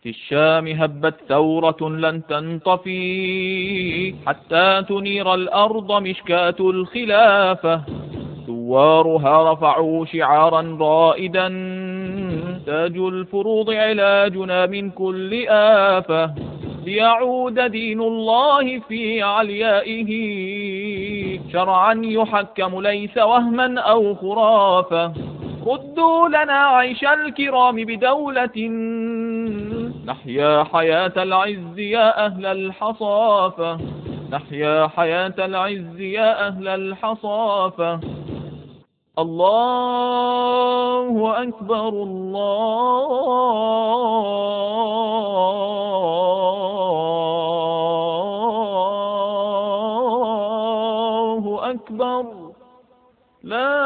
في الشام هبت ثورة لن تنطفي حتى تنير الأرض مشكاة الخلافة. ثوارها رفعوا شعارا رائدا: تاج الفروض علاجنا من كل آفة. ليعود دين الله في عليائه شرعا يحكم ليس وهما أو خرافة. ردوا لنا عيش الكرام بدولة نحيا حياة العز يا أهل الحصافة. نحيا حياة العز يا أهل الحصافة. الله أكبر الله أكبر. لا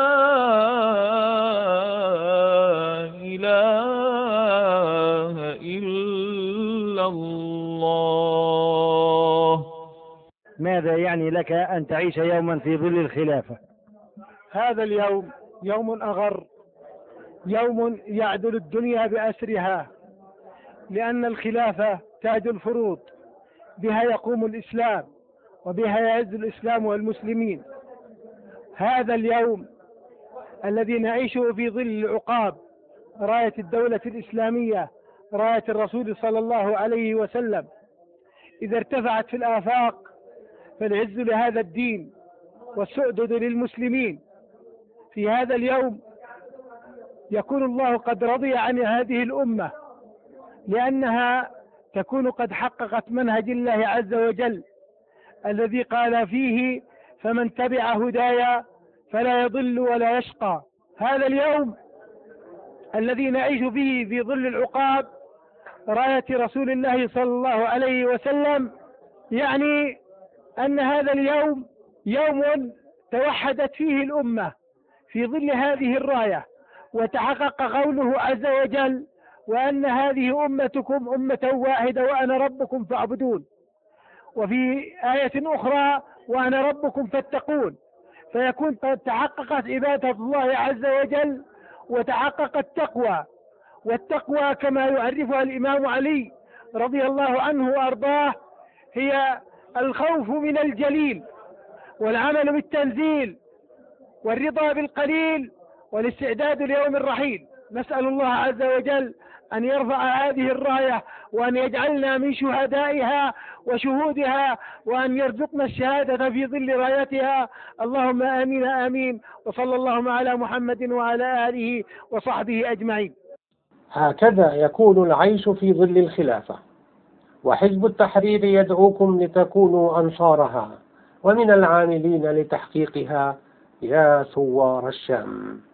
إله إلا الله. ماذا يعني لك أن تعيش يوما في ظل الخلافة؟ هذا اليوم يوم أغر، يوم يعدل الدنيا بأسرها، لأن الخلافة تاج الفروض، بها يقوم الإسلام وبها يعز الإسلام والمسلمين. هذا اليوم الذي نعيشه في ظل العقاب، راية الدولة الإسلامية، راية الرسول صلى الله عليه وسلم، إذا ارتفعت في الآفاق فالعز لهذا الدين والسؤدد للمسلمين. في هذا اليوم يكون الله قد رضي عن هذه الأمة، لأنها تكون قد حققت منهج الله عز وجل الذي قال فيه: فمن تبع هدايا فلا يضل ولا يشقى. هذا اليوم الذي نعيش فيه في ظل العقاب، راية رسول الله صلى الله عليه وسلم، يعني أن هذا اليوم يوم توحدت فيه الأمة في ظل هذه الراية، وتحقق قوله عز وجل: وأن هذه أمتكم أمة واحدة وأنا ربكم فاعبدون. وفي آية أخرى: وأنا ربكم فاتقون. فيكون قد تحققت عبادة الله عز وجل وتحقق التقوى. والتقوى كما يعرفها الإمام علي رضي الله عنه وأرضاه هي الخوف من الجليل، والعمل بالتنزيل، والرضا بالقليل، والاستعداد ليوم الرحيل. نسأل الله عز وجل أن يرفع هذه الراية، وأن يجعلنا من شهدائها وشهودها، وأن يرزقنا الشهادة في ظل رايتها. اللهم آمين آمين. وصلى اللهم على محمد وعلى آله وصحبه أجمعين. هكذا يكون العيش في ظل الخلافة، وحزب التحرير يدعوكم لتكونوا أنصارها ومن العاملين لتحقيقها يا ثوار الشام.